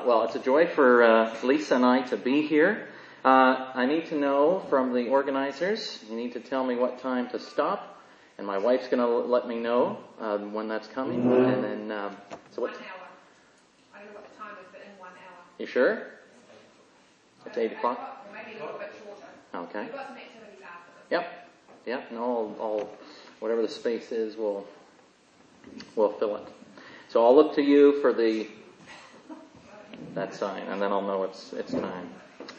Well, it's a joy for Lisa and I to be here. I need to know from the organizers, you need to tell me what time to stop, and my wife's going to let me know when that's coming. And then, so what? 1 hour. I don't know what the time is, but in 1 hour. You sure? It's 8 o'clock? Maybe a little bit shorter. Okay. We've got some activities after this. Yep. No, I'll whatever the space is, we'll fill it. So I'll look to you for that sign, and then I'll know it's time.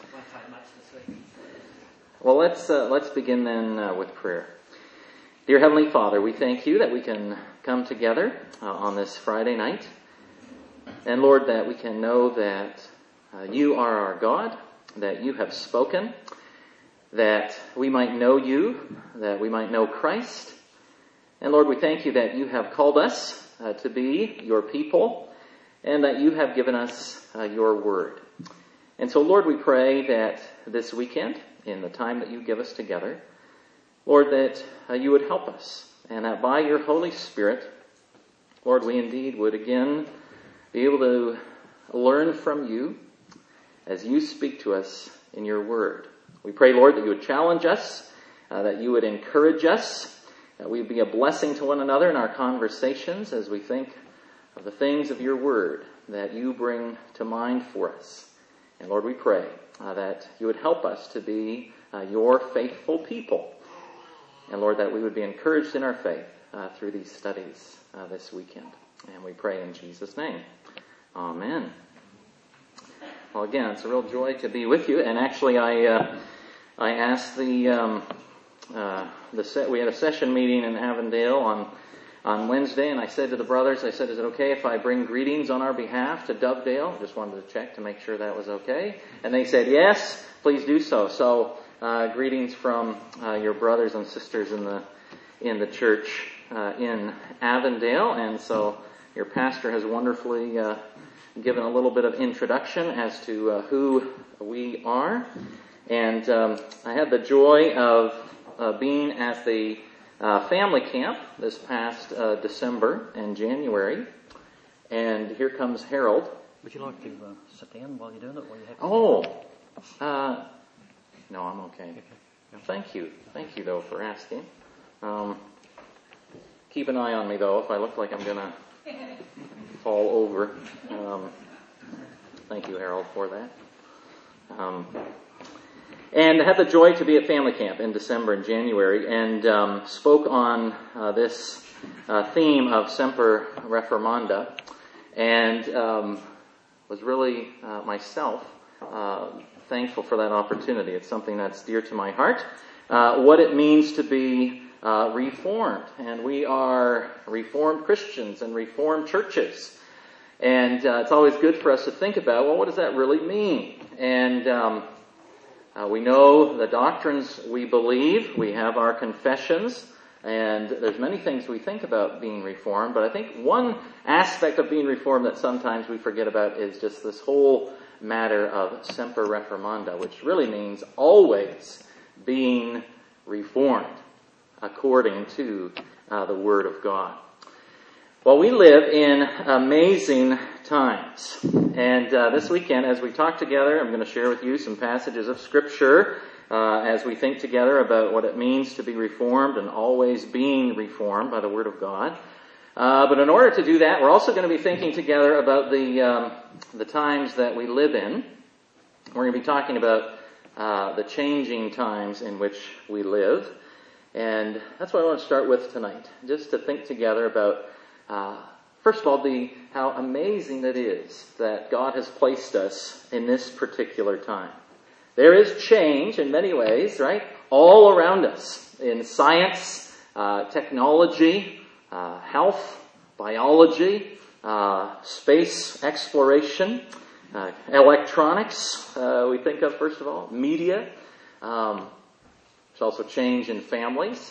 Well, let's begin then with prayer. Dear Heavenly Father, we thank you that we can come together on this Friday night, and Lord, that we can know that you are our God, that you have spoken, that we might know you, that we might know Christ. And Lord, we thank you that you have called us to be your people, and that you have given us your word. And so, Lord, we pray that this weekend, in the time that you give us together, Lord, that you would help us, and that by your Holy Spirit, Lord, we indeed would again be able to learn from you as you speak to us in your word. We pray, Lord, that you would challenge us, that you would encourage us, that we would be a blessing to one another in our conversations as we think of the things of your word that you bring to mind for us. And Lord, we pray that you would help us to be your faithful people. And Lord, that we would be encouraged in our faith through these studies this weekend. And we pray in Jesus' name. Amen. Well, again, it's a real joy to be with you. And actually, I asked we had a session meeting in Avondale on Wednesday, and I said to the brothers, is it okay if I bring greetings on our behalf to Dovedale? I just wanted to check to make sure that was okay. And they said, yes, please do so. So, greetings from your brothers and sisters in the church in Avondale. And so your pastor has wonderfully given a little bit of introduction as to who we are. And I had the joy of being at the family camp this past December and January. And here comes Harold. Would you like to sit down while you're doing it? No, I'm okay. Thank you, though, for asking. Keep an eye on me, though, if I look like I'm going to fall over. Thank you, Harold, for that. And I had the joy to be at family camp in December and January, and spoke on this theme of Semper Reformanda, and was really myself thankful for that opportunity. It's something that's dear to my heart. What it means to be Reformed, and we are Reformed Christians and Reformed churches, and it's always good for us to think about, well, what does that really mean? And we know the doctrines we believe. We have our confessions. And there's many things we think about being Reformed. But I think one aspect of being Reformed that sometimes we forget about is just this whole matter of Semper Reformanda, which really means always being reformed according to the Word of God. Well, we live in amazing times. And this weekend, as we talk together, I'm going to share with you some passages of Scripture as we think together about what it means to be reformed and always being reformed by the Word of God. But in order to do that, we're also going to be thinking together about the times that we live in. We're going to be talking about the changing times in which we live. And that's what I want to start with tonight, just to think together about first of all, how amazing it is that God has placed us in this particular time. There is change in many ways, right? All around us in science, technology, health, biology, space exploration, electronics, we think of first of all, media. There's also change in families,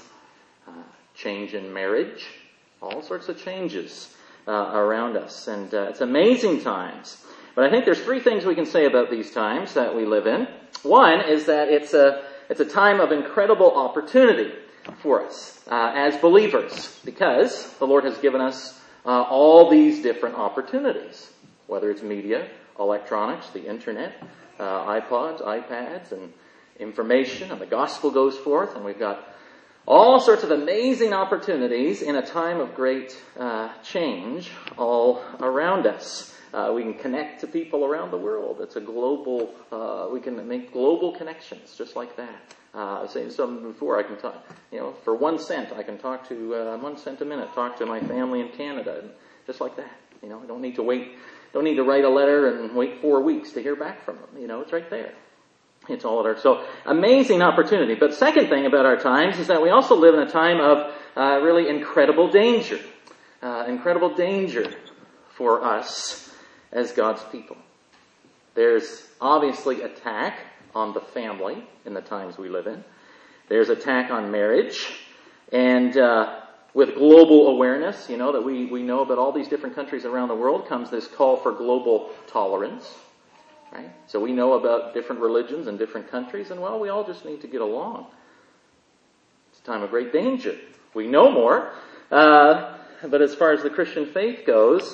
change in marriage, all sorts of changes around us. And it's amazing times. But I think there's three things we can say about these times that we live in. One is that it's a time of incredible opportunity for us as believers, because the Lord has given us all these different opportunities. whether it's media, electronics, the internet, iPods, iPads, and information, and the gospel goes forth, and we've got all sorts of amazing opportunities in a time of great change all around us. We can connect to people around the world. It's a global, we can make global connections just like that. I was saying something before, I can talk, for 1 cent, I can talk to, 1 cent a minute, talk to my family in Canada, and just like that. I don't need to write a letter and wait 4 weeks to hear back from them. It's right there. It's all at our, so amazing opportunity. But second thing about our times is that we also live in a time of really incredible danger. Incredible danger for us as God's people. There's obviously attack on the family in the times we live in. There's attack on marriage. And with global awareness, that we know about all these different countries around the world, comes this call for global tolerance. Right? So we know about different religions and different countries, and we all just need to get along. It's a time of great danger. We know more, but as far as the Christian faith goes,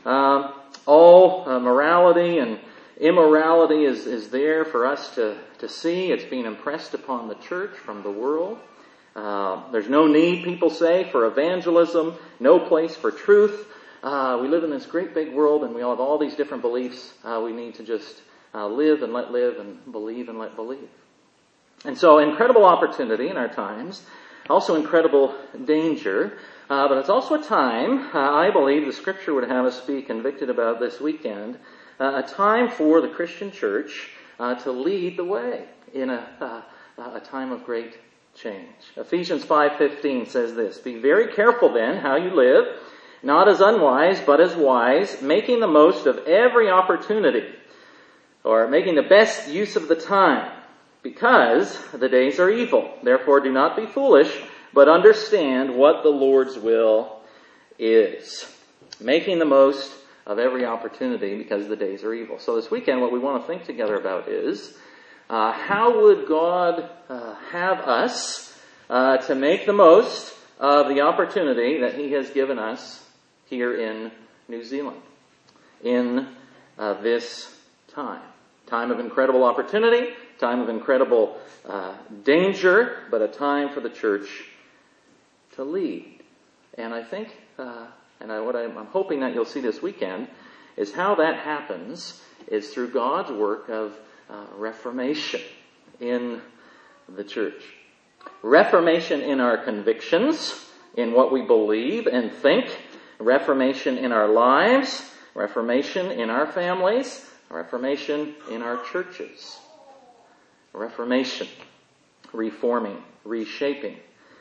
all morality and immorality is there for us to see. It's being impressed upon the church from the world. There's no need, people say, for evangelism, no place for truth. We live in this great big world, and we all have all these different beliefs. We need to just live and let live, and believe and let believe. And so, incredible opportunity in our times, also incredible danger, but it's also a time, I believe the Scripture would have us be convicted about this weekend, a time for the Christian church to lead the way in a time of great change. Ephesians 5:15 says this, "Be very careful then how you live, not as unwise, but as wise, making the most of every opportunity," or making the best use of the time, "because the days are evil. Therefore do not be foolish, but understand what the Lord's will is." Making the most of every opportunity because the days are evil. So this weekend what we want to think together about is, how would God have us to make the most of the opportunity that He has given us here in New Zealand, in this time of incredible opportunity, time of incredible danger, but a time for the church to lead. And I think, what I'm hoping that you'll see this weekend, is how that happens is through God's work of reformation in the church. Reformation in our convictions, in what we believe and think, reformation in our lives, reformation in our families, reformation in our churches. Reformation, reforming, reshaping,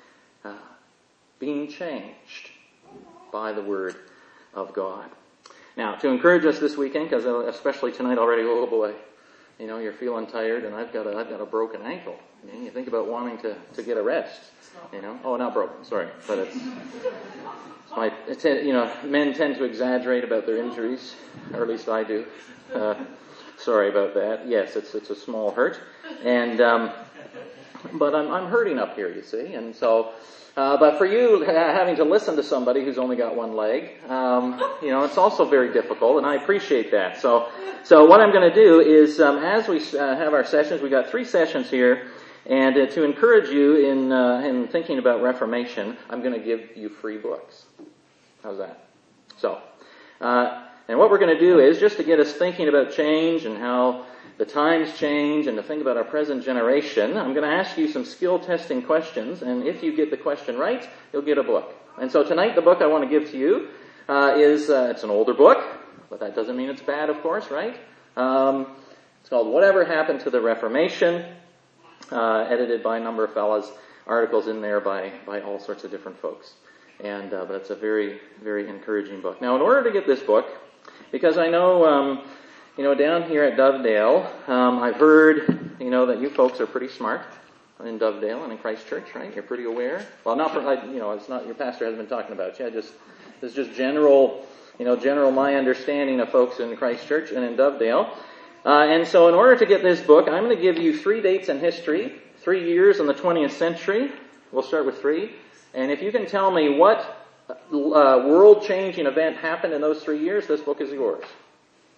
being changed by the Word of God. Now, to encourage us this weekend, because especially tonight already, oh boy, you're feeling tired, and I've got a broken ankle. You think about wanting to get a rest. Oh, not broken, sorry, but men tend to exaggerate about their injuries, or at least I do. Sorry about that. Yes, it's a small hurt, and but I'm hurting up here, you see, and so. But for you, having to listen to somebody who's only got one leg, it's also very difficult, and I appreciate that. So what I'm going to do is, as we have our sessions, we got 3 sessions here, and to encourage you in thinking about Reformation, I'm going to give you free books. How's that? So, and what we're going to do is, just to get us thinking about change and how the times change, and to think about our present generation, I'm going to ask you some skill testing questions, and if you get the question right, you'll get a book. And so tonight, the book I want to give to you is, it's an older book, but that doesn't mean it's bad, of course, right? It's called Whatever Happened to the Reformation, edited by a number of fellas, articles in there by all sorts of different folks. And but it's a very, very encouraging book. Now, in order to get this book, because I know, down here at Dovedale, I've heard, that you folks are pretty smart in Dovedale and in Christ Church, right? You're pretty aware. Well, not for, it's not, your pastor hasn't been talking about you. This is just general my understanding of folks in Christ Church and in Dovedale. And so in order to get this book, I'm going to give you 3 dates in history, 3 years in the 20th century. We'll start with 3. And if you can tell me what world-changing event happened in those 3 years, this book is yours.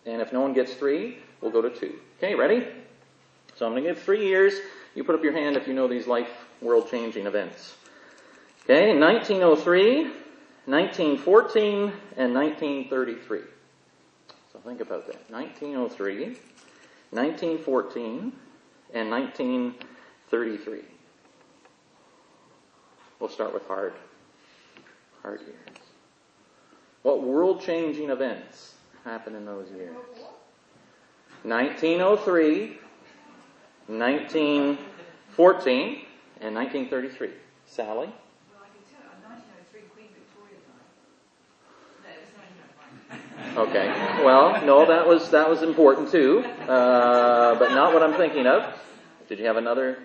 And if no one gets 3, we'll go to 2. Okay, ready? So I'm going to give 3 years. You put up your hand if you know these life world-changing events. Okay, 1903, 1914, and 1933. So think about that. 1903, 1914, and 1933. We'll start with hard years. What world-changing events happened in those years? 1903, 1914, and 1933. Sally? Well, I can tell you, 1903, Queen Victoria died. No, it was 1905. Okay. Well, no, that was important too, but not what I'm thinking of. Did you have another?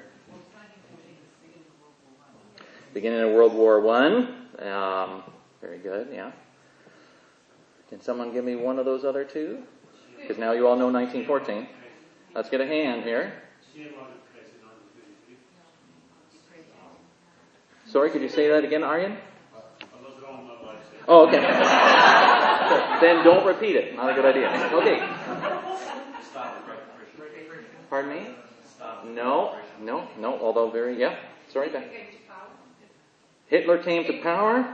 Beginning of World War I. Very good. Yeah. Can someone give me one of those other two? Because now you all know 1914. Let's get a hand here. Sorry, could you say that again, Aryan? Oh, okay. Then don't repeat it. Not a good idea. Okay. Pardon me? No. Although Sorry, Ben. Hitler came to power.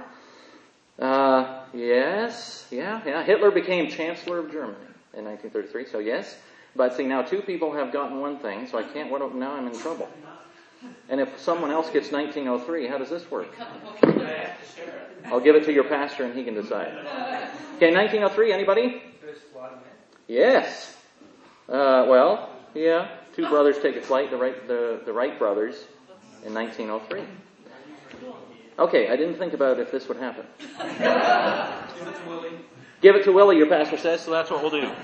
Yes. Yeah. Hitler became Chancellor of Germany in 1933. So yes. But see, now 2 people have gotten one thing, so I can't. Now I'm in trouble. And if someone else gets 1903, how does this work? I'll give it to your pastor and he can decide. Okay, 1903, anybody? Yes. Well, yeah. 2 brothers take a flight, the Wright brothers, in 1903. Okay, I didn't think about if this would happen. Give it to Willie. Give it to Willie, your pastor says, so that's what we'll do.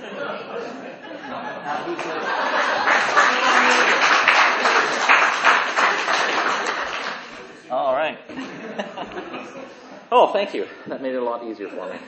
All right. Oh, thank you. That made it a lot easier for me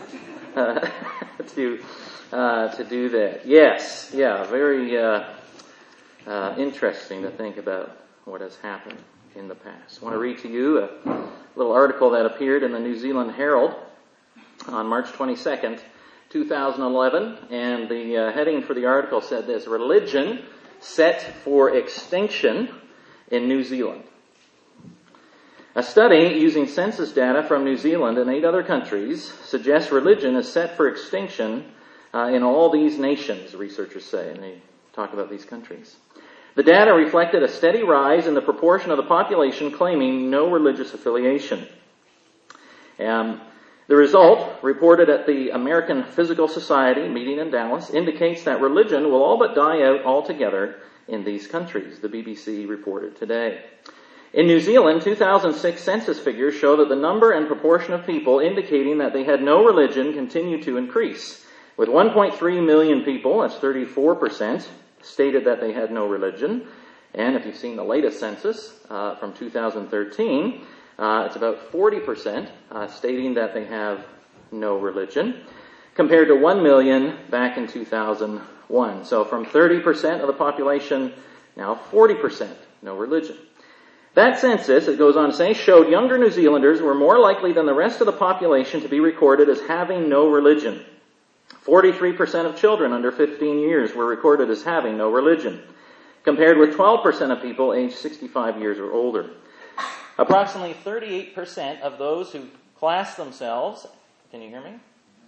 to do that. Yes, very interesting to think about what has happened in the past. I want to read to you a little article that appeared in the New Zealand Herald on March 22nd, 2011, and the heading for the article said this: Religion Set for Extinction in New Zealand. A study using census data from New Zealand and 8 other countries suggests religion is set for extinction in all these nations, researchers say, and they talk about these countries. The data reflected a steady rise in the proportion of the population claiming no religious affiliation. The result, reported at the American Physical Society meeting in Dallas, indicates that religion will all but die out altogether in these countries, the BBC reported today. In New Zealand, 2006 census figures show that the number and proportion of people indicating that they had no religion continue to increase, with 1.3 million people, that's 34%, stated that they had no religion. And if you've seen the latest census from 2013, it's about 40% stating that they have no religion, compared to 1 million back in 2001. So from 30% of the population, now 40% no religion. That census, it goes on to say, showed younger New Zealanders were more likely than the rest of the population to be recorded as having no religion. 43% of children under 15 years were recorded as having no religion, compared with 12% of people aged 65 years or older. Approximately 38% of those who class themselves, can you hear me?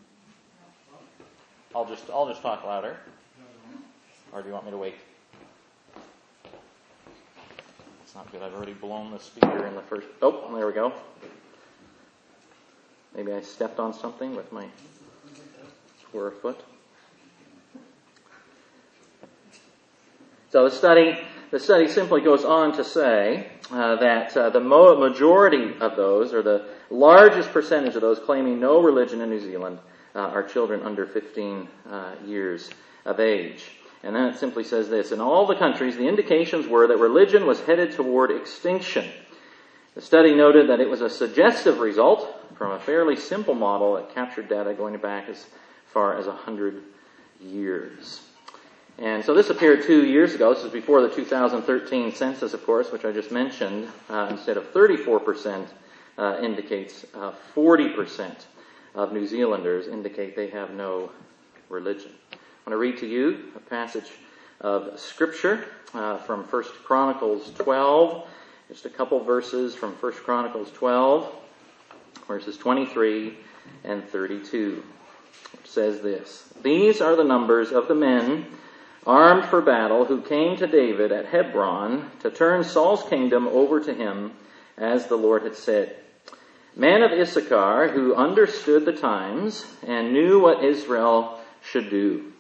I'll just talk louder. Or do you want me to wait? It's not good. I've already blown the speaker in the first. Oh, there we go. Maybe I stepped on something with my square foot. So the study simply goes on to say that the majority of those, or the largest percentage of those claiming no religion in New Zealand, are children under 15 years of age. And then it simply says this: in all the countries, the indications were that religion was headed toward extinction. The study noted that it was a suggestive result from a fairly simple model that captured data going back as far as 100 years. And so this appeared 2 years ago. This is before the 2013 census, of course, which I just mentioned. Instead of 34%, indicates 40% of New Zealanders indicate they have no religion. I want to read to you a passage of Scripture from 1 Chronicles 12. Just a couple verses from 1 Chronicles 12, verses 23 and 32, which says this: "These are the numbers of the men armed for battle who came to David at Hebron to turn Saul's kingdom over to him, as the Lord had said. Men of Issachar who understood the times and knew what Israel should do.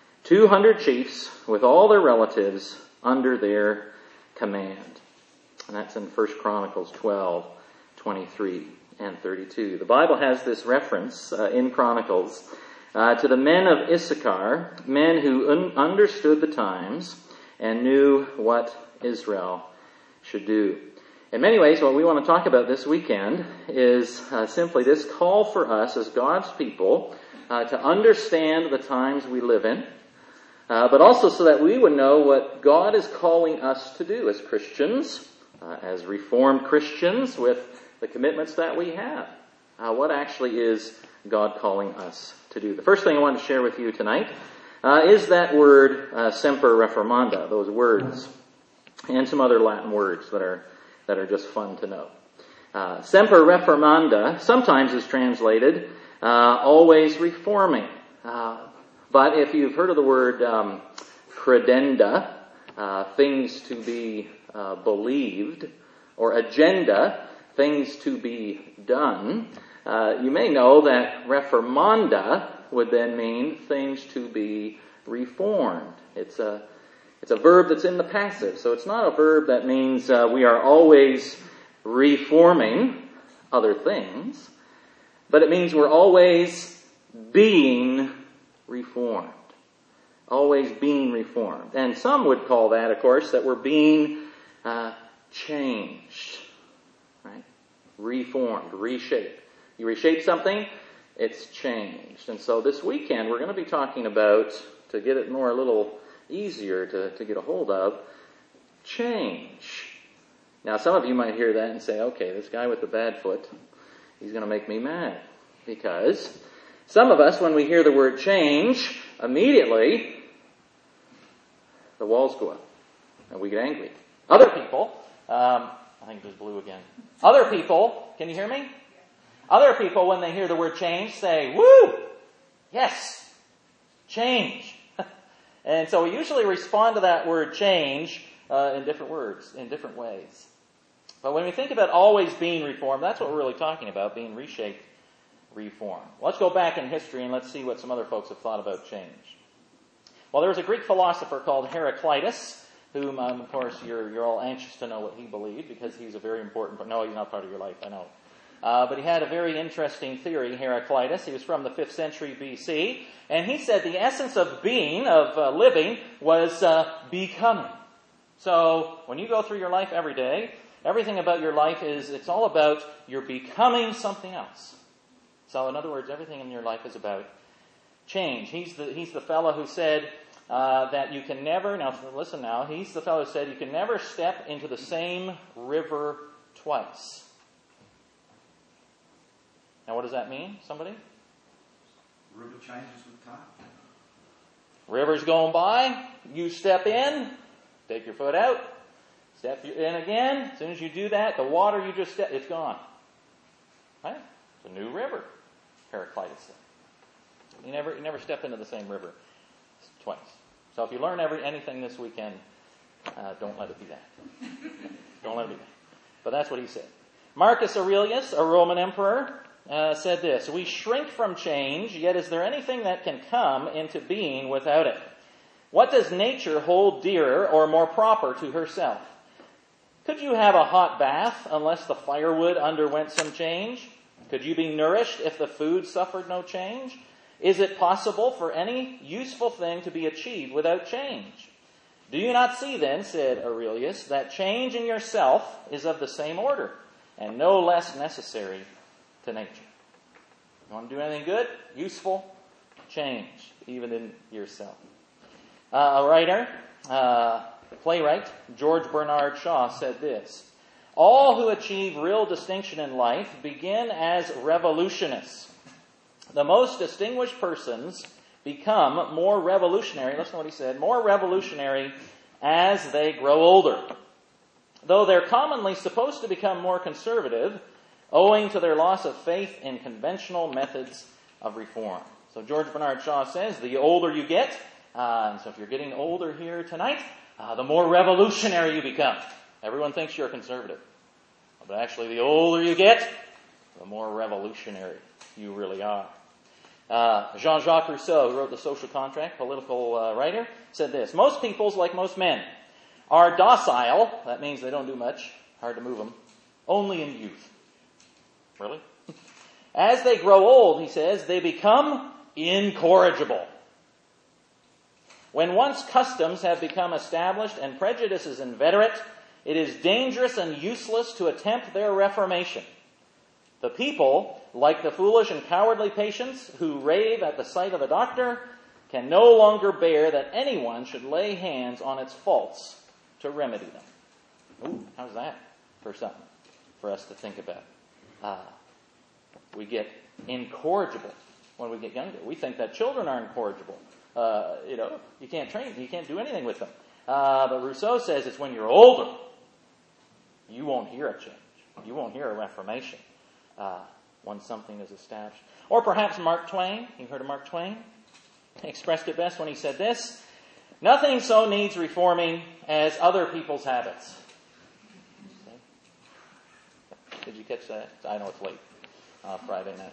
200 chiefs with all their relatives under their command." And that's in 1 Chronicles 12, 23 and 32. The Bible has this reference in Chronicles to the men of Issachar, men who understood the times and knew what Israel should do. In many ways, what we want to talk about this weekend is simply this call for us as God's people to understand the times we live in, but also so that we would know what God is calling us to do as Christians, as Reformed Christians with the commitments that we have. What actually is God calling us to do? The first thing I want to share with you tonight is that word semper reformanda, those words, and some other Latin words that are just fun to know. Semper reformanda sometimes is translated always reforming. But if you've heard of the word credenda, things to be believed, or agenda, things to be done, you may know that reformanda would then mean things to be reformed. It's a verb that's in the passive, so it's not a verb that means we are always reforming other things, but it means we're always being reformed. Always being reformed. And some would call that, of course, that we're being changed. Right? Reformed, reshaped. You reshape something, it's changed. And so this weekend we're going to be talking about, to get it more a little easier to get a hold of, change. Now some of you might hear that and say, okay, this guy with the bad foot, he's going to make me mad. Because some of us, when we hear the word change, immediately the walls go up and we get angry. Other people, I think it just blew again. Other people, can you hear me? Other people, when they hear the word change, say, woo! Yes! Change! And so we usually respond to that word change in different words, in different ways. But when we think about always being reformed, that's what we're really talking about, being reshaped, reformed. Let's go back in history and let's see what some other folks have thought about change. Well, there was a Greek philosopher called Heraclitus, whom, of course, you're all anxious to know what he believed, because he's a very important... No, he's not part of your life, I know. But he had a very interesting theory, Heraclitus. He was from the 5th century BC. And he said the essence of being, of living, was becoming. So when you go through your life every day, everything about your life it's all about you're becoming something else. So in other words, everything in your life is about change. He's the fellow who said that you can never, now listen now, he's the fellow who said you can never step into the same river twice. Now, what does that mean? Somebody? River changes with time. River's going by. You step in. Take your foot out. Step in again. As soon as you do that, the water you just stepped, it's gone. Right? It's a new river, Heraclitus said. You never step into the same river twice. So if you learn anything this weekend, don't let it be that. Don't let it be that. But that's what he said. Marcus Aurelius, a Roman emperor, said this: "We shrink from change, yet is there anything that can come into being without it? What does nature hold dearer or more proper to herself? Could you have a hot bath unless the firewood underwent some change? Could you be nourished if the food suffered no change? Is it possible for any useful thing to be achieved without change? Do you not see then," said Aurelius, "that change in yourself is of the same order and no less necessary to nature?" You want to do anything good? Useful? Change, even in yourself. A writer, playwright, George Bernard Shaw, said this: "All who achieve real distinction in life begin as revolutionists. The most distinguished persons become more revolutionary, listen to what he said, more revolutionary as they grow older. Though they're commonly supposed to become more conservative, owing to their loss of faith in conventional methods of reform. So George Bernard Shaw says, the older you get, and so if you're getting older here tonight, the more revolutionary you become. Everyone thinks you're a conservative. But actually, the older you get, the more revolutionary you really are. Jean-Jacques Rousseau, who wrote The Social Contract, political writer, said this: most peoples, like most men, are docile, that means they don't do much, hard to move them, only in youth. Really? As they grow old, he says, they become incorrigible. When once customs have become established and prejudices inveterate, it is dangerous and useless to attempt their reformation. The people, like the foolish and cowardly patients who rave at the sight of a doctor, can no longer bear that anyone should lay hands on its faults to remedy them. Ooh, how's that for something for us to think about? We get incorrigible when we get younger. We think that children are incorrigible. You can't train, you can't do anything with them. But Rousseau says it's when you're older, you won't hear a change. You won't hear a reformation when something is established. Or perhaps Mark Twain. You heard of Mark Twain? He expressed it best when he said this: nothing so needs reforming as other people's habits. Did you catch that? I know it's late. Friday night.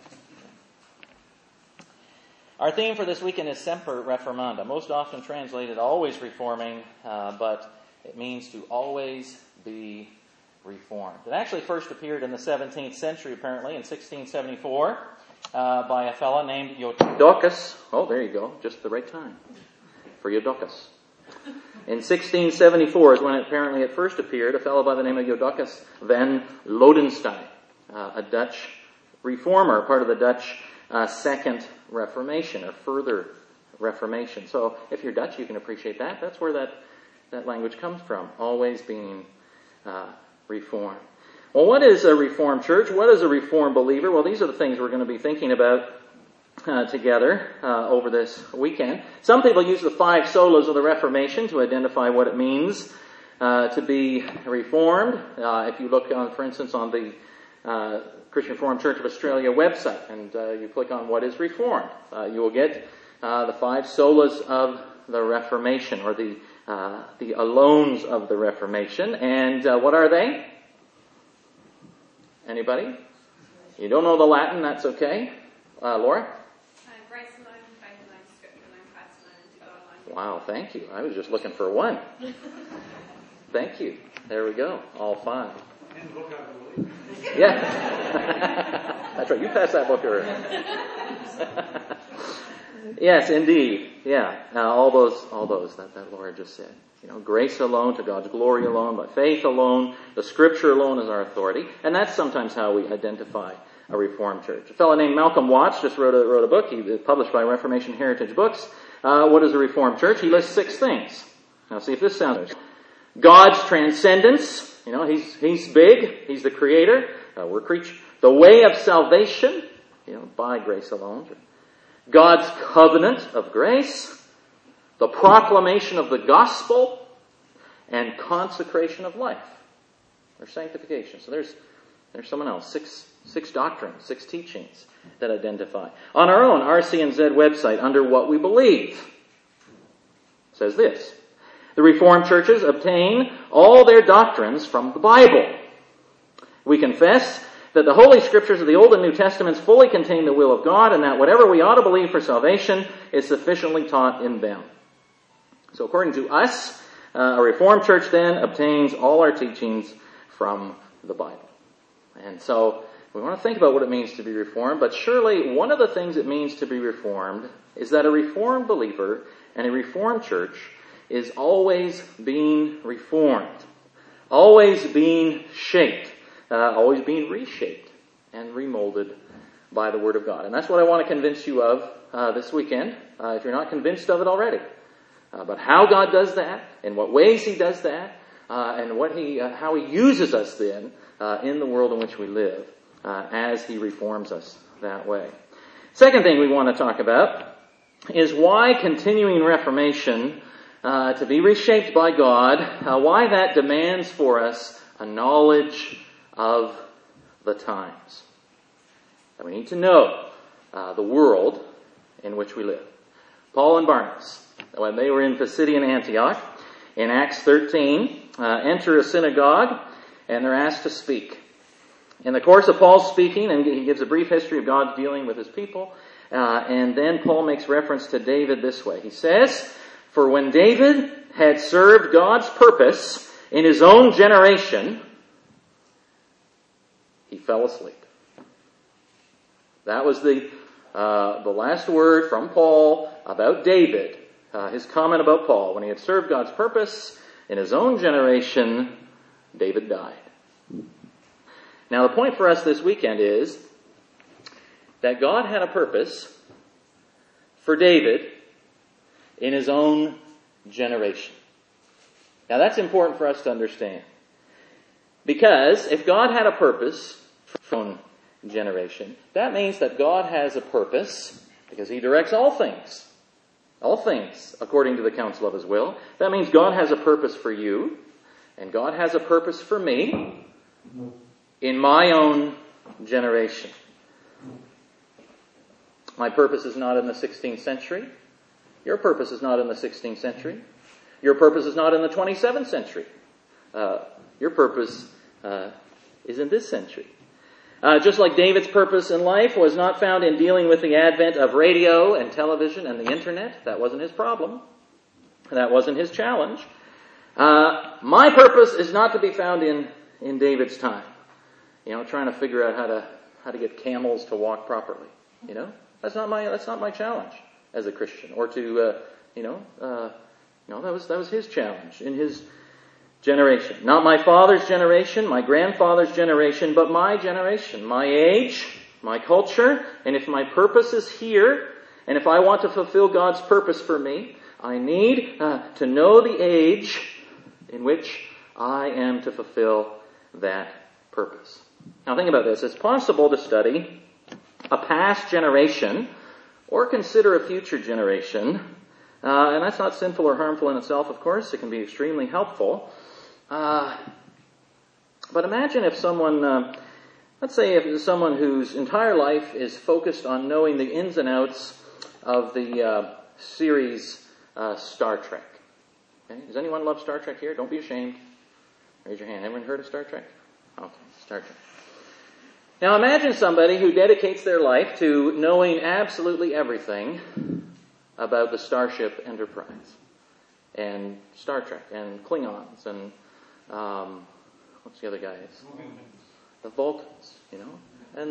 Our theme for this weekend is Semper Reformanda, most often translated always reforming, but it means to always be reformed. It actually first appeared in the 17th century, apparently, in 1674, by a fellow named Eudoxus. Oh, there you go, just the right time for Eudoxus. In 1674 is when apparently it first appeared, a fellow by the name of Eudoxus van Lodenstein, a Dutch reformer, part of the Dutch Second Reformation, or further Reformation. So if you're Dutch, you can appreciate that. That's where that language comes from, always being reformed. Well, what is a Reformed church? What is a Reformed believer? Well, these are the things we're going to be thinking about together over this weekend. Some people use the 5 solas of the Reformation to identify what it means to be Reformed. If you look, for instance, on the Christian Reformed Church of Australia website, and you click on what is Reformed, you will get the 5 solas of the Reformation, or the alones of the Reformation. And what are they? Anybody? You don't know the Latin, that's okay. Laura? Grace alone, faith alone, Scripture alone, Christ alone, and to God alone. Wow, thank you. I was just looking for one. Thank you. There we go. All 5. And book, I believe. Yeah. That's right. You passed that book around. Yes, indeed. Yeah. All those that Laura just said. Grace alone, to God's glory alone, by faith alone, the Scripture alone is our authority. And that's sometimes how we identify a Reformed church. A fellow named Malcolm Watts just wrote a book. He was published by Reformation Heritage Books. What is a Reformed church? He lists 6 things. Now see if this sounds right. God's transcendence. He's big. He's the creator. We're creatures. The way of salvation, by grace alone. God's covenant of grace. The proclamation of the gospel. And consecration of life. Or sanctification. So there's someone else. 6 doctrines, 6 teachings that identify. On our own RC&Z website, under What We Believe, says this: the Reformed churches obtain all their doctrines from the Bible. We confess that the Holy Scriptures of the Old and New Testaments fully contain the will of God, and that whatever we ought to believe for salvation is sufficiently taught in them. So according to us, a Reformed church then obtains all our teachings from the Bible. And so we want to think about what it means to be Reformed, but surely one of the things it means to be Reformed is that a Reformed believer and a Reformed church is always being reformed, always being shaped, always being reshaped and remolded by the Word of God. And that's what I want to convince you of this weekend, if you're not convinced of it already. But how God does that, in what ways He does that, and how He uses us then in the world in which we live as He reforms us that way. Second thing we want to talk about is why continuing reformation, to be reshaped by God, why that demands for us a knowledge of the times. And we need to know the world in which we live. Paul and Barnabas, when they were in Pisidian Antioch, in Acts 13, enter a synagogue, and they're asked to speak. In the course of Paul's speaking, and he gives a brief history of God's dealing with his people, and then Paul makes reference to David this way. He says, "For when David had served God's purpose in his own generation, he fell asleep." That was the last word from Paul about David, his comment about Paul. When he had served God's purpose in his own generation, David died. Now, the point for us this weekend is that God had a purpose for David in his own generation. Now, that's important for us to understand. Because if God had a purpose for his own generation, that means that God has a purpose, because he directs all things according to the counsel of his will. That means God has a purpose for you, and God has a purpose for me in my own generation. My purpose is not in the 16th century. Your purpose is not in the 16th century. Your purpose is not in the 27th century. Your purpose is in this century. Just like David's purpose in life was not found in dealing with the advent of radio and television and the internet. That wasn't his problem. That wasn't his challenge. My purpose is not to be found in David's time. Trying to figure out how to get camels to walk properly. That's not my challenge as a Christian. Or to that was his challenge in his generation. Not my father's generation, my grandfather's generation, but my generation, my age, my culture. And if my purpose is here, and if I want to fulfill God's purpose for me, I need to know the age in which I am to fulfill that purpose. Now think about this. It's possible to study a past generation or consider a future generation. And that's not sinful or harmful in itself, of course. It can be extremely helpful. But imagine if someone, let's say if someone whose entire life is focused on knowing the ins and outs of the series Star Trek. Okay? Does anyone love Star Trek here? Don't be ashamed. Raise your hand. Everyone heard of Star Trek? Okay, Star Trek. Now imagine somebody who dedicates their life to knowing absolutely everything about the Starship Enterprise and Star Trek and Klingons and what's the other guys? The Vulcans, and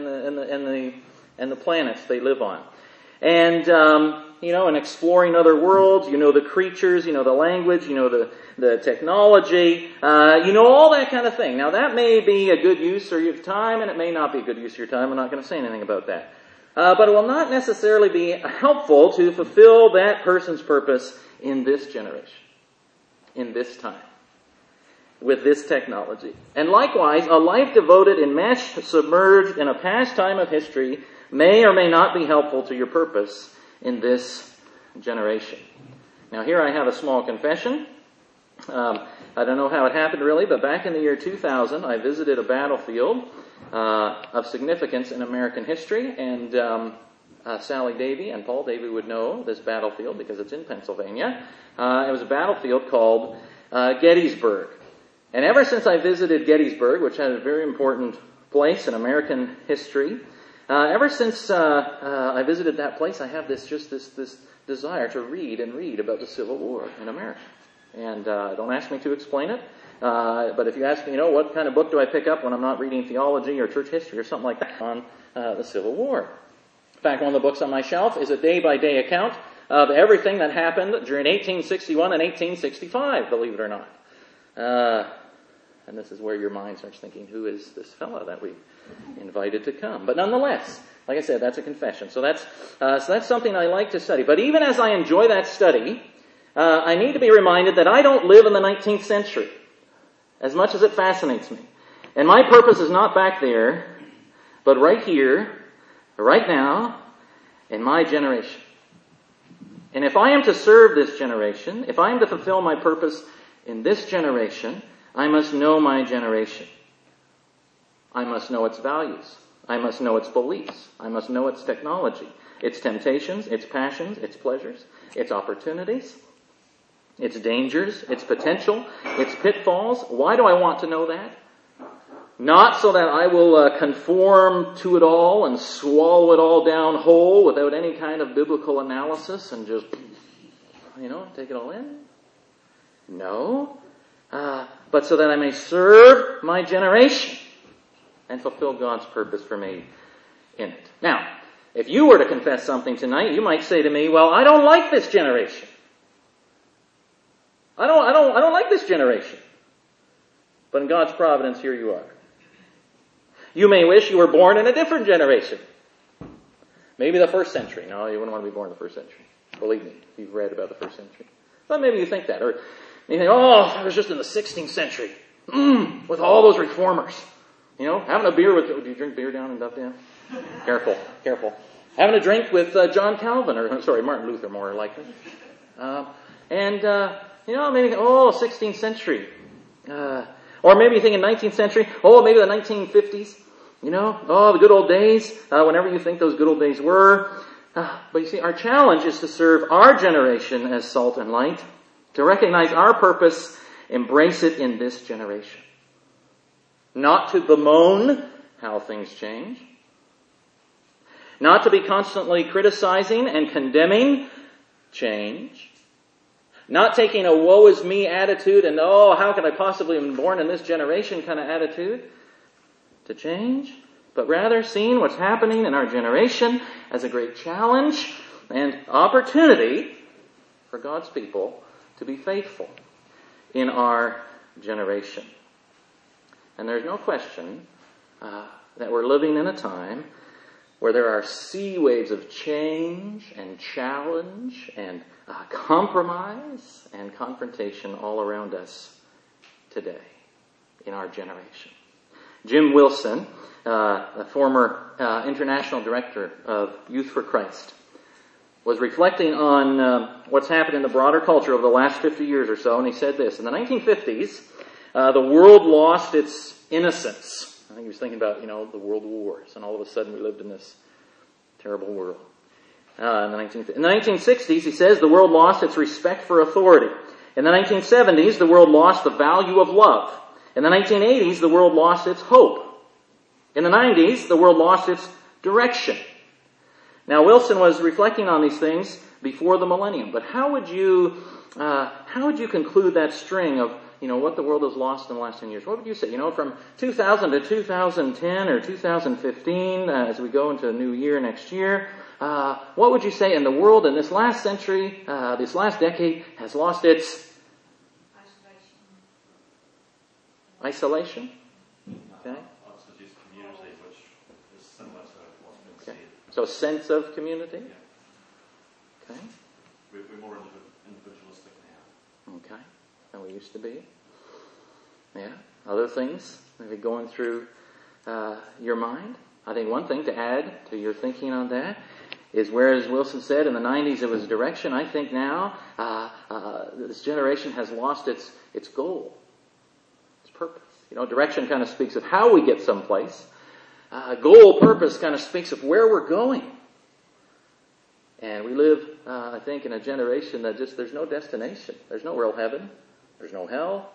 the planets they live on, and and exploring other worlds. The creatures, the language, the technology, all that kind of thing. Now that may be a good use of your time, and it may not be a good use of your time. I'm not going to say anything about that. But it will not necessarily be helpful to fulfill that person's purpose in this generation, in this time, with this technology. And likewise, a life devoted, enmeshed, submerged in a past time of history may or may not be helpful to your purpose in this generation. Now here I have a small confession. I don't know how it happened really, but back in the year 2000, I visited a battlefield of significance in American history, and Sally Davy and Paul Davy would know this battlefield because it's in Pennsylvania. It was a battlefield called Gettysburg. And ever since I visited Gettysburg, which had a very important place in American history, ever since I visited that place, I have this desire to read about the Civil War in America. And don't ask me to explain it. But if you ask me, what kind of book do I pick up when I'm not reading theology or church history or something like that on the Civil War? In fact, one of the books on my shelf is a day-by-day account of everything that happened during 1861 and 1865, believe it or not. And this is where your mind starts thinking, who is this fellow that we invited to come? But nonetheless, like I said, that's a confession. So that's something I like to study. But even as I enjoy that study, I need to be reminded that I don't live in the 19th century, as much as it fascinates me. And my purpose is not back there, but right here, right now, in my generation. And if I am to serve this generation, if I am to fulfill my purpose in this generation, I must know my generation. I must know its values. I must know its beliefs. I must know its technology, its temptations, its passions, its pleasures, its opportunities, its dangers, its potential, its pitfalls. Why do I want to know that? Not so that I will conform to it all and swallow it all down whole without any kind of biblical analysis and just, take it all in. No. But so that I may serve my generation and fulfill God's purpose for me in it. Now, if you were to confess something tonight, you might say to me, well, I don't like this generation. I don't like this generation. But in God's providence, here you are. You may wish you were born in a different generation. Maybe the first century. No, you wouldn't want to be born in the first century. Believe me, if you've read about the first century. But maybe you think that. Or you think, I was just in the 16th century. With all those reformers. Having a beer with... Do you drink beer down in Dovedale? Careful. Having a drink with John Calvin, Martin Luther, more likely. Maybe, 16th century. Or maybe you think in 19th century, maybe the 1950s. The good old days, whenever you think those good old days were. But you see, our challenge is to serve our generation as salt and light, to recognize our purpose, embrace it in this generation. Not to bemoan how things change. Not to be constantly criticizing and condemning change. Not taking a woe is me attitude and, how could I possibly have been born in this generation kind of attitude to change. But rather seeing what's happening in our generation as a great challenge and opportunity for God's people to be faithful in our generation. And there's no question that we're living in a time where there are sea waves of change and challenge and compromise and confrontation all around us today in our generation. Jim Wilson, a former international director of Youth for Christ, was reflecting on what's happened in the broader culture over the last 50 years or so, and he said this: in the 1950s, the world lost its innocence. I think he was thinking about, the world wars, and all of a sudden we lived in this terrible world. In the 1960s, he says, the world lost its respect for authority. In the 1970s, the world lost the value of love. In the 1980s, the world lost its hope. In the 90s, the world lost its direction. Now, Wilson was reflecting on these things before the millennium, but how would you conclude that string of what the world has lost in the last 10 years? What would you say? From 2000 to 2010 or 2015, as we go into a new year next year, what would you say in the world in this last century, this last decade, has lost its isolation? Okay. I'll suggest community, which is similar to what's been said. So a sense of community? Okay. We're more individualistic now. Okay. Than we used to be. Yeah. Other things maybe going through your mind? I think one thing to add to your thinking on that is, whereas Wilson said in the 90s it was direction, I think now this generation has lost its goal, its purpose. Direction kind of speaks of how we get someplace. Goal, purpose kind of speaks of where we're going. And we live, I think, in a generation that there's no destination. There's no real heaven. There's no hell.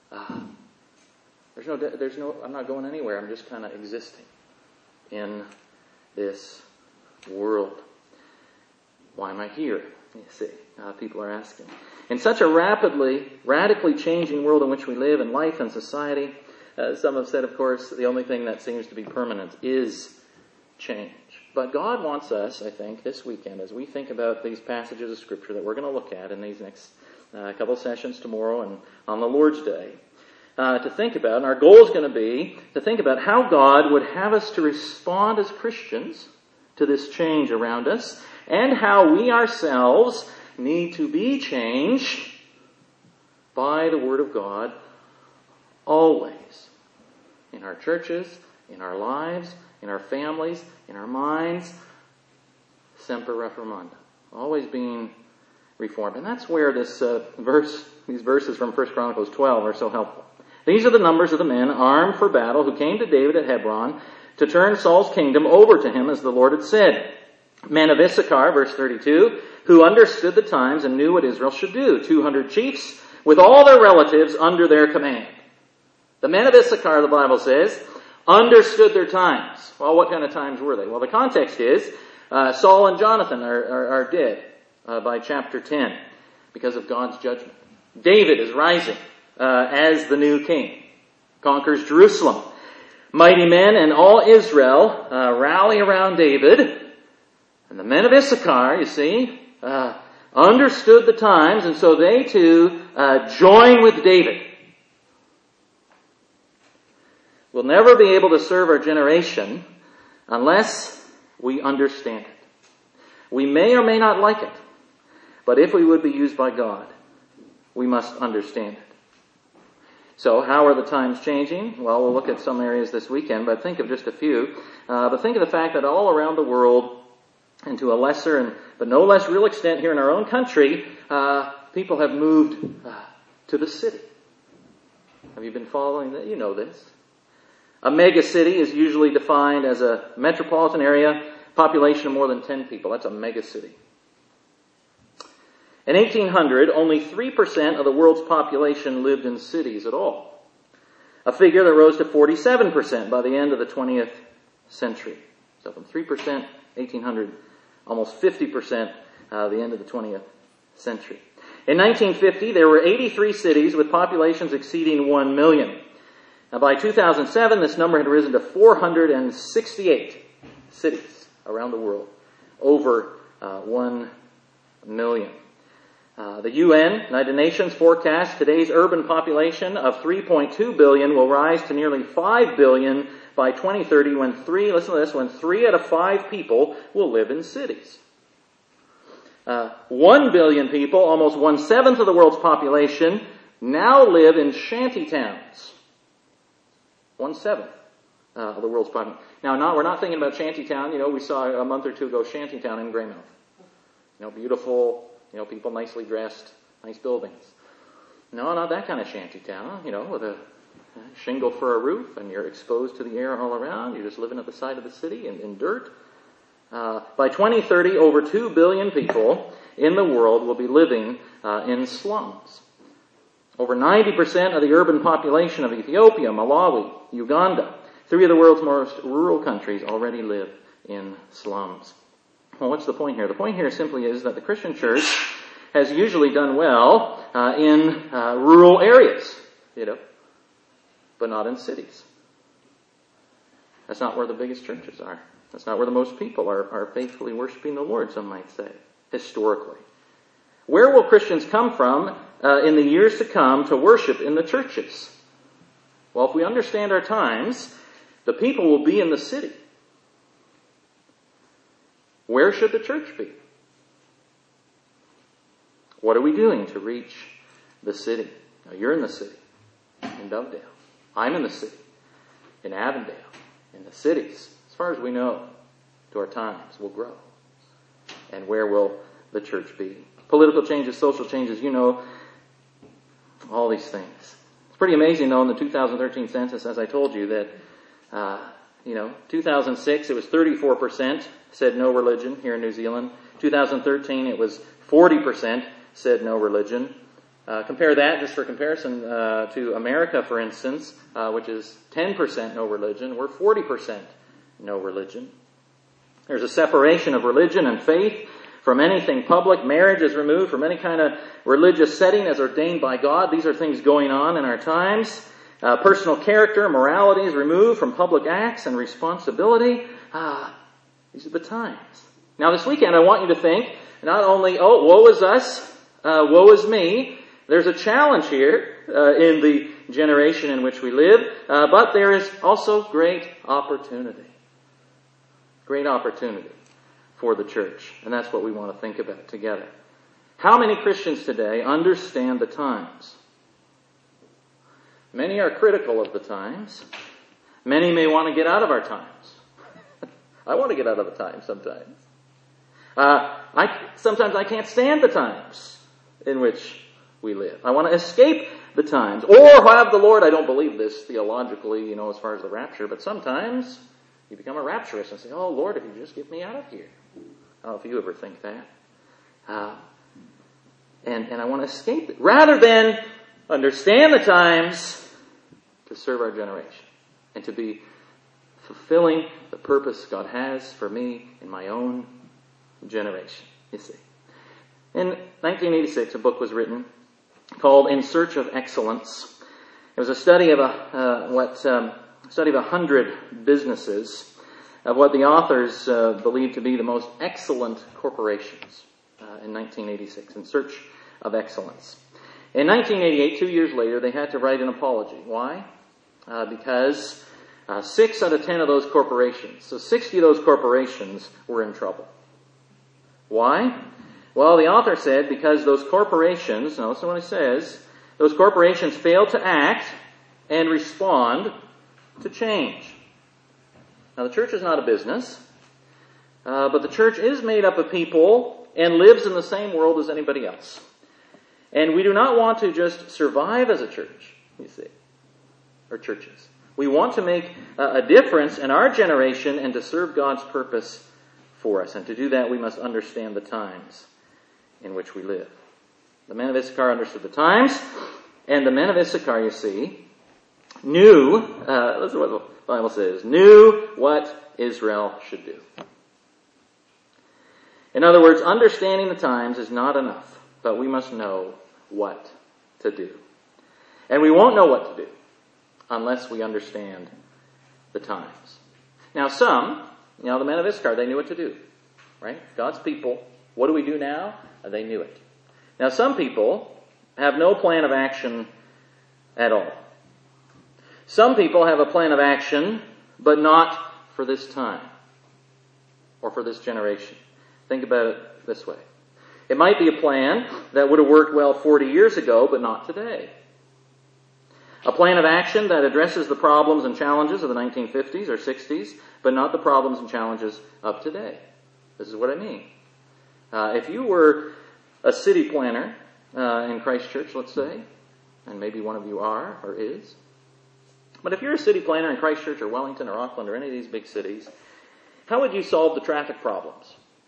I'm not going anywhere. I'm just kind of existing in this world. Why am I here? You see, people are asking. In such a radically changing world in which we live in life and society, some have said, of course, the only thing that seems to be permanent is change. But God wants us, I think, this weekend, as we think about these passages of Scripture that we're going to look at in these next couple sessions tomorrow and on the Lord's Day, to think about, and our goal is going to be to think about how God would have us to respond as Christians to this change around us, and how we ourselves need to be changed by the Word of God always. In our churches, in our lives, in our families, in our minds. Semper Reformanda. Always being reformed. And that's where these verses from 1 Chronicles 12 are so helpful. These are the numbers of the men armed for battle who came to David at Hebron to turn Saul's kingdom over to him as the Lord had said. Men of Issachar, verse 32, who understood the times and knew what Israel should do. 200 chiefs with all their relatives under their command. The men of Issachar, the Bible says, understood their times. Well, what kind of times were they? Well, the context is Saul and Jonathan are dead by chapter 10 because of God's judgment. David is rising as the new king, conquers Jerusalem. Mighty men and all Israel rally around David. And the men of Issachar, you see, understood the times, and so they too join with David. We'll never be able to serve our generation unless we understand it. We may or may not like it, but if we would be used by God, we must understand it. So how are the times changing? Well, we'll look at some areas this weekend, but think of just a few. But think of the fact that all around the world, and to a lesser but no less real extent here in our own country, people have moved to the city. Have you been following that? You know this. A mega city is usually defined as a metropolitan area, population of more than 10 people. That's a mega city. In 1800, only 3% of the world's population lived in cities at all. A figure that rose to 47% by the end of the 20th century. So from 3%, 1800, almost 50% the end of the 20th century. In 1950, there were 83 cities with populations exceeding 1 million. Now, by 2007, this number had risen to 468 cities around the world, over 1 million. The UN, United Nations, forecasts today's urban population of 3.2 billion will rise to nearly 5 billion by 2030 when 3 out of 5 people will live in cities. 1 billion people, almost 1/7 of the world's population, now live in shanty towns. 1/7 of the world's population. Now, we're not thinking about shantytown. We saw a month or two ago shantytown in Greymouth. Beautiful, people nicely dressed, nice buildings. No, not that kind of shantytown, with a shingle for a roof and you're exposed to the air all around. You're just living at the side of the city in dirt. By 2030, over 2 billion people in the world will be living in slums. Over 90% of the urban population of Ethiopia, Malawi, Uganda, 3 of the world's most rural countries already live in slums. Well, what's the point here? The point here simply is that the Christian church has usually done well in rural areas, but not in cities. That's not where the biggest churches are. That's not where the most people are faithfully worshiping the Lord, some might say, historically. Where will Christians come from in the years to come to worship in the churches? Well, if we understand our times, the people will be in the city. Where should the church be? What are we doing to reach the city? Now, you're in the city, in Dovedale. I'm in the city, in Avondale, in the cities. As far as we know, to our times will grow. And where will the church be? Political changes, social changes, all these things. It's pretty amazing, though, in the 2013 census, as I told you, that 2006, it was 34% said no religion here in New Zealand. 2013, it was 40% said no religion. Compare that, just for comparison, to America, for instance, which is 10% no religion. We're 40% no religion. There's a separation of religion and faith from anything public. Marriage is removed from any kind of religious setting as ordained by God. These are things going on in our times. Personal character, morality is removed from public acts and responsibility. These are the times. Now this weekend I want you to think, not only, woe is us, woe is me. There's a challenge here in the generation in which we live, but there is also great opportunity. Great opportunity for the church. And that's what we want to think about together. How many Christians today understand the times? Many are critical of the times. Many may want to get out of our times. I want to get out of the times sometimes. Sometimes I can't stand the times in which we live. I want to escape the times. Or have the Lord, I don't believe this theologically, as far as the rapture, but sometimes you become a rapturist and say, oh, Lord, if you just get me out of here. I don't know if you ever think that. And I want to escape it. Rather than understand the times to serve our generation and to be fulfilling the purpose God has for me in my own generation, you see. In 1986, a book was written called In Search of Excellence. It was a study of 100 businesses of what the authors believed to be the most excellent corporations in 1986, In Search of Excellence. In 1988, 2 years later, they had to write an apology. Why? Because 6 out of 10 of those corporations, so 60 of those corporations were in trouble. Why? Well, the author said because those corporations, now listen to what he says, those corporations failed to act and respond to change. Now, the church is not a business, but the church is made up of people and lives in the same world as anybody else. And we do not want to just survive as a church, you see, or churches. We want to make a difference in our generation and to serve God's purpose for us. And to do that, we must understand the times in which we live. The men of Issachar understood the times, and the men of Issachar, you see, knew, listen to what the Bible says, knew what Israel should do. In other words, understanding the times is not enough, but we must know what to do. And we won't know what to do unless we understand the times. Now some, the men of Issachar, they knew what to do, right? God's people, what do we do now? They knew it. Now some people have no plan of action at all. Some people have a plan of action, but not for this time or for this generation. Think about it this way. It might be a plan that would have worked well 40 years ago, but not today. A plan of action that addresses the problems and challenges of the 1950s or 60s, but not the problems and challenges of today. This is what I mean. If you were a city planner in Christchurch, let's say, and maybe one of you are or is, but if you're a city planner in Christchurch or Wellington or Auckland or any of these big cities, how would you solve the traffic problems?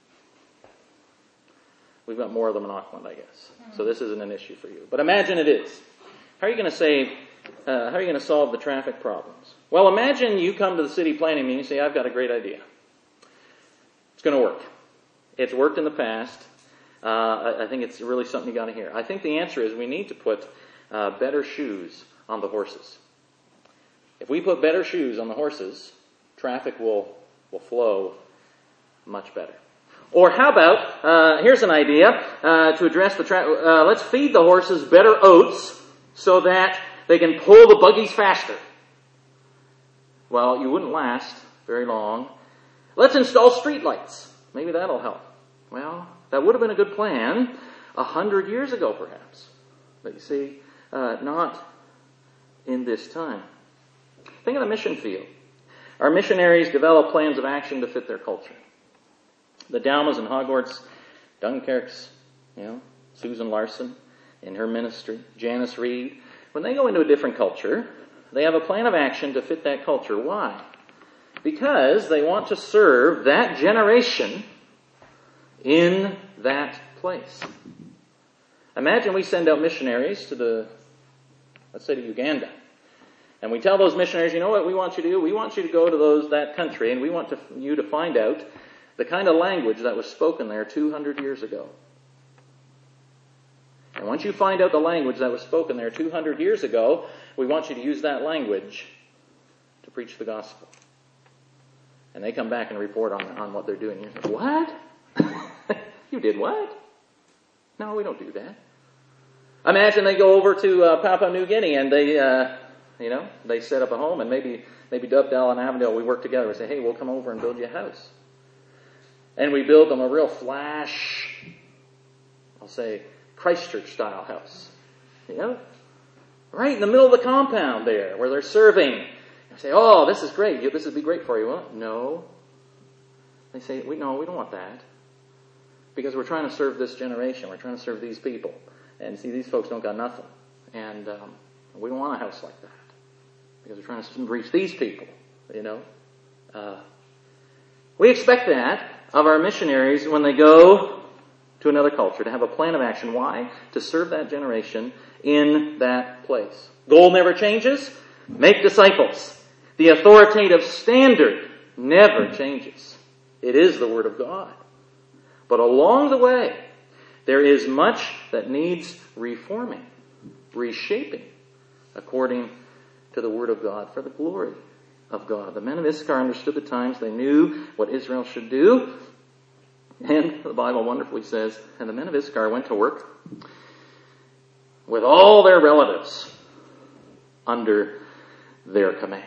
We've got more of them in Auckland, I guess. So this isn't an issue for you. But imagine it is. How are you going to solve the traffic problems? Well, imagine you come to the city planning meeting and say, I've got a great idea. It's going to work. It's worked in the past. I think it's really something you got to hear. I think the answer is we need to put better shoes on the horses. If we put better shoes on the horses, traffic will flow much better. Or how about, here's an idea to address the traffic. Let's feed the horses better oats so that they can pull the buggies faster. Well, you wouldn't last very long. Let's install streetlights. Maybe that'll help. Well, that would have been a good plan 100 years ago, perhaps. But you see, not in this time. Think of the mission field. Our missionaries develop plans of action to fit their culture. The Dalmas and Hogwarts, Dunkirks, Susan Larson in her ministry, Janice Reed, when they go into a different culture, they have a plan of action to fit that culture. Why? Because they want to serve that generation in that place. Imagine we send out missionaries to let's say to Uganda. And we tell those missionaries, you know what we want you to do? We want you to go to that country and we want you to find out the kind of language that was spoken there 200 years ago. And once you find out the language that was spoken there 200 years ago, we want you to use that language to preach the gospel. And they come back and report on what they're doing. You're like, what? You did what? No, we don't do that. Imagine they go over to Papua New Guinea and they set up a home, and maybe Dovedale and Avondale, we work together. We say, hey, we'll come over and build you a house. And we build them a real flash, I'll say, Christchurch-style house. Right in the middle of the compound there, where they're serving. I say, oh, this is great. This would be great for you. Well, no. They say, no, we don't want that. Because we're trying to serve this generation. We're trying to serve these people. And see, these folks don't got nothing. And we don't want a house like that. Because we're trying to reach these people, you know. We expect that of our missionaries when they go to another culture, to have a plan of action. Why? To serve that generation in that place. Goal never changes. Make disciples. The authoritative standard never changes. It is the Word of God. But along the way, there is much that needs reforming, reshaping, according to the Word of God, for the glory of God. The men of Issachar understood the times. They knew what Israel should do. And the Bible wonderfully says, and the men of Issachar went to work with all their relatives under their command.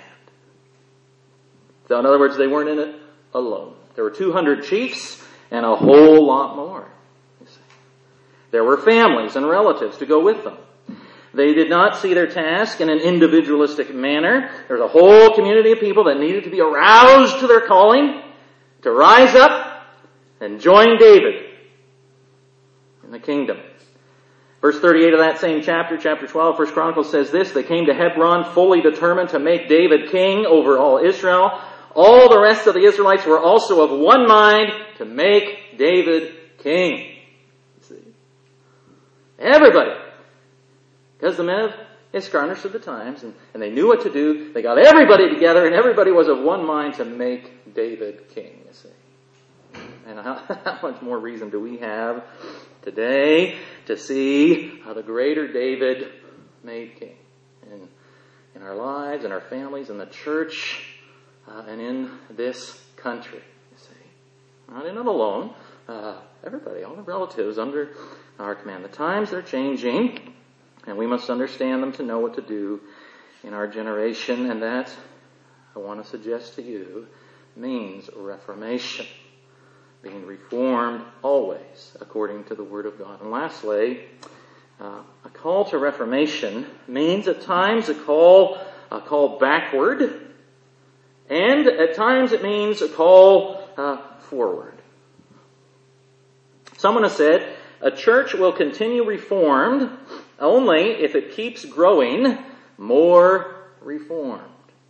So in other words, they weren't in it alone. There were 200 chiefs and a whole lot more. You see. There were families and relatives to go with them. They did not see their task in an individualistic manner. There was a whole community of people that needed to be aroused to their calling, to rise up and join David in the kingdom. Verse 38 of that same chapter, chapter 12, 1 Chronicles says this: they came to Hebron fully determined to make David king over all Israel. All the rest of the Israelites were also of one mind to make David king. See? Everybody. Because the men of Issachar understood the times and they knew what to do. They got everybody together and everybody was of one mind to make David king, you see. And how much more reason do we have today to see how the greater David made king in our lives, in our families, in the church, and in this country, you see. Not in it alone. Everybody, all the relatives under our command. The times are changing, and we must understand them to know what to do in our generation, and that, I want to suggest to you, means reformation. Being reformed always according to the Word of God. And lastly, a call to reformation means at times a call backward, and at times it means a call forward. Someone has said, a church will continue reformed only if it keeps growing more reformed.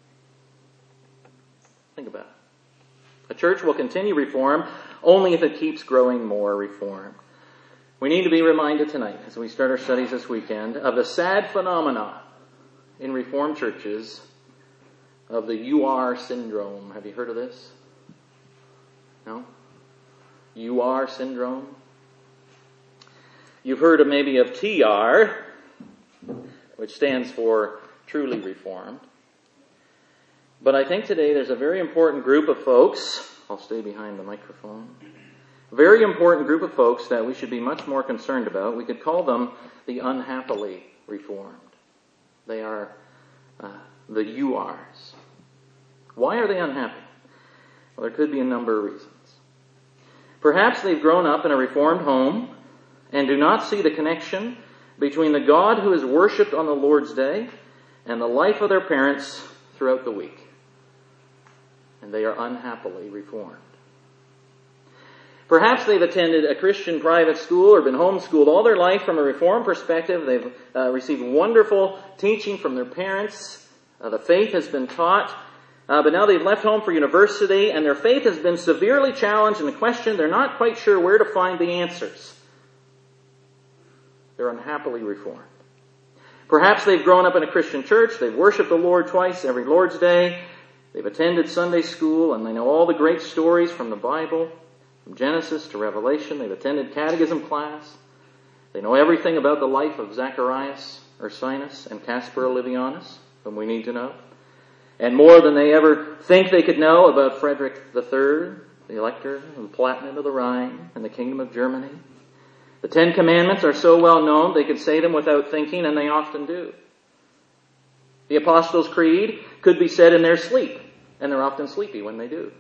Think about it. A church will continue reformed only if it keeps growing more reformed. We need to be reminded tonight, as we start our studies this weekend, of the sad phenomena in Reformed churches of the UR syndrome. Have you heard of this? No? UR syndrome? You've heard of maybe of TR, which stands for truly reformed. But I think today there's a very important group of folks, I'll stay behind the microphone, a very important group of folks that we should be much more concerned about. We could call them the unhappily reformed. They are the URs. Why are they unhappy? Well, there could be a number of reasons. Perhaps they've grown up in a reformed home and do not see the connection between the God who is worshipped on the Lord's Day and the life of their parents throughout the week. And they are unhappily reformed. Perhaps they've attended a Christian private school or been homeschooled all their life from a Reformed perspective. They've received wonderful teaching from their parents. The faith has been taught. But now they've left home for university and their faith has been severely challenged and questioned. They're not quite sure where to find the answers. They're unhappily reformed. Perhaps they've grown up in a Christian church. They've worshiped the Lord twice every Lord's Day. They've attended Sunday school and they know all the great stories from the Bible, from Genesis to Revelation. They've attended catechism class. They know everything about the life of Zacharias, Ursinus, and Caspar Olevianus, whom we need to know. And more than they ever think they could know about Frederick III, the Elector of the Palatinate of the Rhine, and the Kingdom of Germany. The Ten Commandments are so well known they could say them without thinking, and they often do. The Apostles' Creed could be said in their sleep, and they're often sleepy when they do.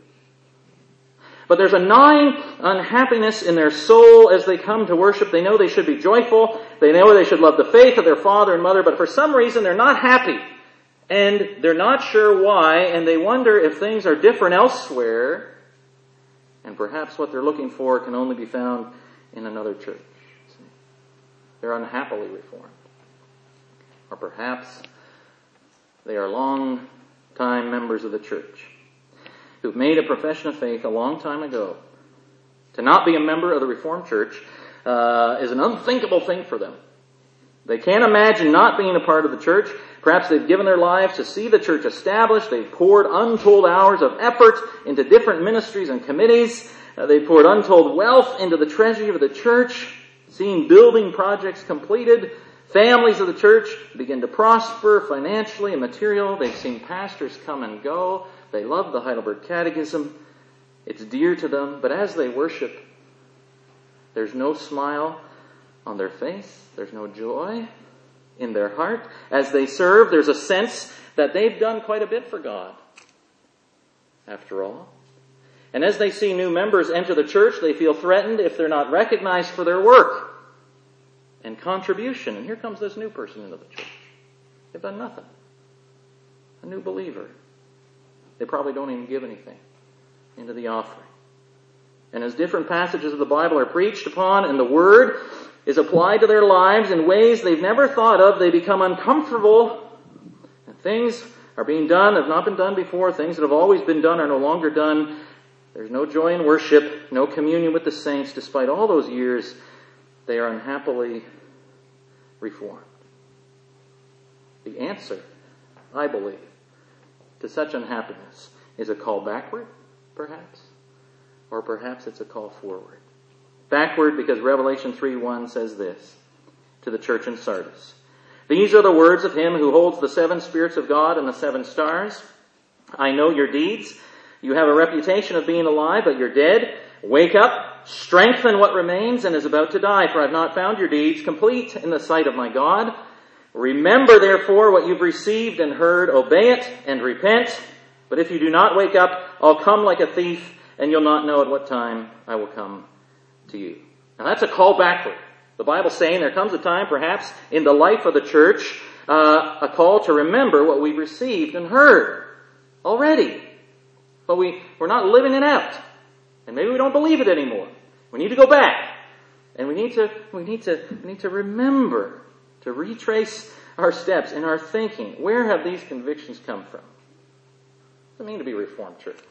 But there's a gnawing unhappiness in their soul as they come to worship. They know they should be joyful. They know they should love the faith of their father and mother, but for some reason they're not happy. And they're not sure why, and they wonder if things are different elsewhere. And perhaps what they're looking for can only be found in another church. See? They're unhappily Reformed. Or perhaps they are long-time members of the church who've made a profession of faith a long time ago. To not be a member of the Reformed Church is an unthinkable thing for them. They can't imagine not being a part of the church. Perhaps they've given their lives to see the church established. They've poured untold hours of effort into different ministries and committees. They've poured untold wealth into the treasury of the church, seeing building projects completed, families of the church begin to prosper financially and materially. They've seen pastors come and go. They love the Heidelberg Catechism. It's dear to them. But as they worship, there's no smile on their face. There's no joy in their heart. As they serve, there's a sense that they've done quite a bit for God, after all. And as they see new members enter the church, they feel threatened if they're not recognized for their work and contribution. And here comes this new person into the church. They've done nothing. A new believer. They probably don't even give anything into the offering. And as different passages of the Bible are preached upon and the Word is applied to their lives in ways they've never thought of, they become uncomfortable. And things are being done that have not been done before. Things that have always been done are no longer done. There's no joy in worship, no communion with the saints. Despite all those years, they are unhappily Reformed. The answer, I believe, to such unhappiness is a call backward, perhaps, or perhaps it's a call forward. Backward because Revelation 3:1 says this to the church in Sardis. These are the words of him who holds the 7 spirits of God and the 7 stars. I know your deeds. You have a reputation of being alive, but you're dead. Wake up, strengthen what remains and is about to die, for I have not found your deeds complete in the sight of my God. Remember, therefore, what you've received and heard, obey it and repent. But if you do not wake up, I'll come like a thief, and you'll not know at what time I will come to you. Now that's a call backward. The Bible's saying there comes a time, perhaps, in the life of the church, a call to remember what we've received and heard already. But we're not living it out. And maybe we don't believe it anymore. We need to go back. And we need to remember, to retrace our steps in our thinking. Where have these convictions come from? What does it mean to be a Reformed church?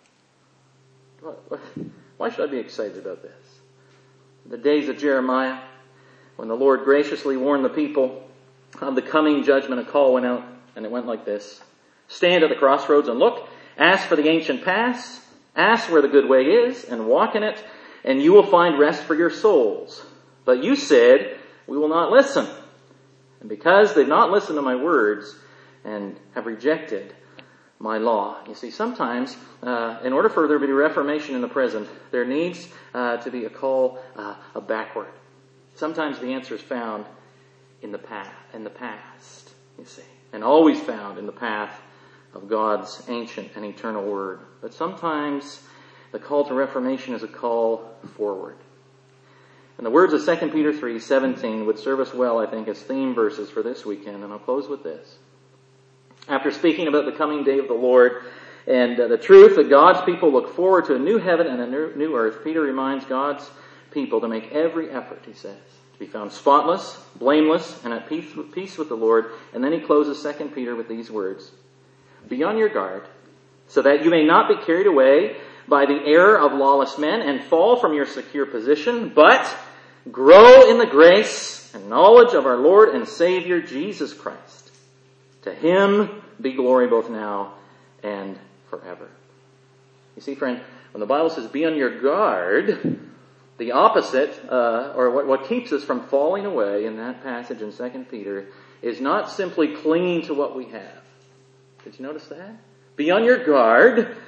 Why should I be excited about this? The days of Jeremiah, when the Lord graciously warned the people of the coming judgment, a call went out, and it went like this. Stand at the crossroads and look. Ask for the ancient paths. Ask where the good way is, and walk in it, and you will find rest for your souls. But you said, we will not listen. And because they've not listened to my words and have rejected my law. You see, sometimes, in order for there to be reformation in the present, there needs to be a call backward. Sometimes the answer is found in the past, you see, and always found in the path of God's ancient and eternal word. But sometimes the call to reformation is a call forward. And the words of 2 Peter 3:17 would serve us well, I think, as theme verses for this weekend. And I'll close with this. After speaking about the coming day of the Lord and the truth that God's people look forward to a new heaven and a new earth, Peter reminds God's people to make every effort, he says, to be found spotless, blameless, and at peace with the Lord. And then he closes 2 Peter with these words. Be on your guard, so that you may not be carried away by the error of lawless men and fall from your secure position, but grow in the grace and knowledge of our Lord and Savior, Jesus Christ. To him be glory both now and forever. You see, friend, when the Bible says be on your guard, the opposite, or what keeps us from falling away in that passage in 2 Peter, is not simply clinging to what we have. Did you notice that? Be on your guard.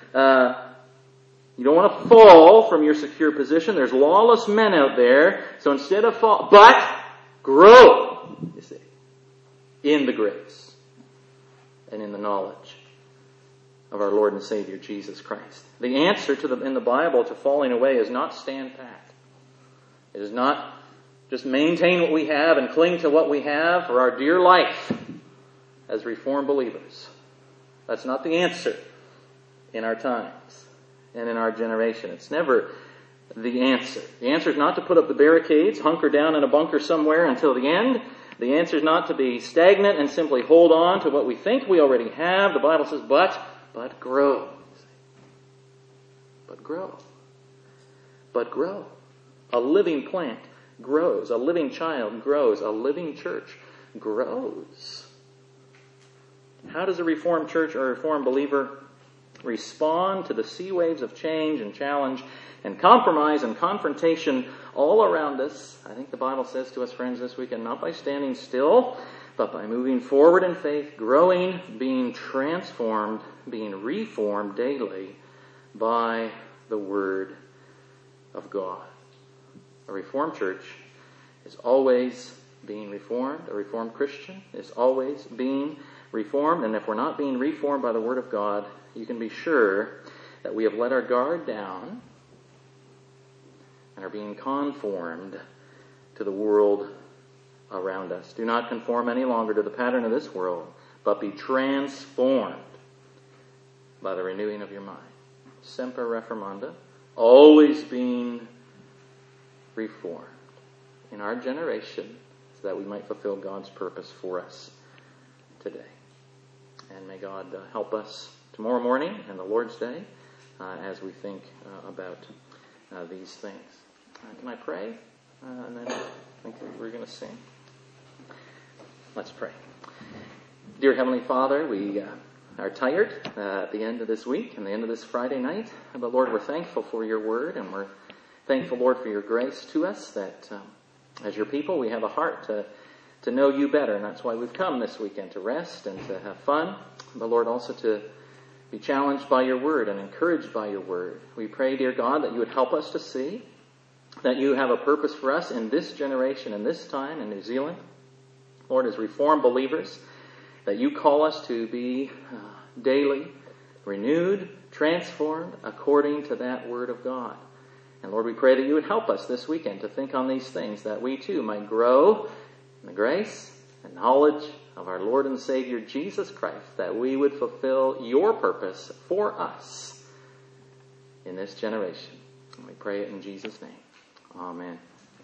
You don't want to fall from your secure position. There's lawless men out there. So instead of fall, but grow, you see, in the grace and in the knowledge of our Lord and Savior, Jesus Christ. The answer in the Bible to falling away is not stand pat. It is not just maintain what we have and cling to what we have for our dear life as Reformed believers. That's not the answer in our times and in our generation. It's never the answer. The answer is not to put up the barricades, hunker down in a bunker somewhere until the end. The answer is not to be stagnant and simply hold on to what we think we already have. The Bible says, but grow. But grow. But grow. A living plant grows. A living child grows. A living church grows. How does a Reformed church or a Reformed believer respond to the sea waves of change and challenge and compromise and confrontation all around us? I think the Bible says to us, friends, this weekend, not by standing still, but by moving forward in faith, growing, being transformed, being reformed daily by the Word of God. A Reformed church is always being reformed. A Reformed Christian is always being reformed. And if we're not being reformed by the Word of God, you can be sure that we have let our guard down and are being conformed to the world around us. Do not conform any longer to the pattern of this world, but be transformed by the renewing of your mind. Semper reformanda, always being reformed in our generation so that we might fulfill God's purpose for us today. And may God help us tomorrow morning and the Lord's Day as we think about these things. Can I pray? And then I think we're going to sing. Let's pray. Dear Heavenly Father, we are tired at the end of this week and the end of this Friday night. But Lord, we're thankful for your word, and we're thankful, Lord, for your grace to us, that as your people we have a heart to know you better. And that's why we've come this weekend, to rest and to have fun. But Lord, also to be challenged by your word and encouraged by your word. We pray, dear God, that you would help us to see that you have a purpose for us in this generation and this time in New Zealand. Lord, as Reformed believers, that you call us to be daily renewed, transformed according to that word of God. And Lord, we pray that you would help us this weekend to think on these things, that we too might grow in the grace and knowledge of our Lord and Savior Jesus Christ, that we would fulfill your purpose for us in this generation. And we pray it in Jesus' name. Amen.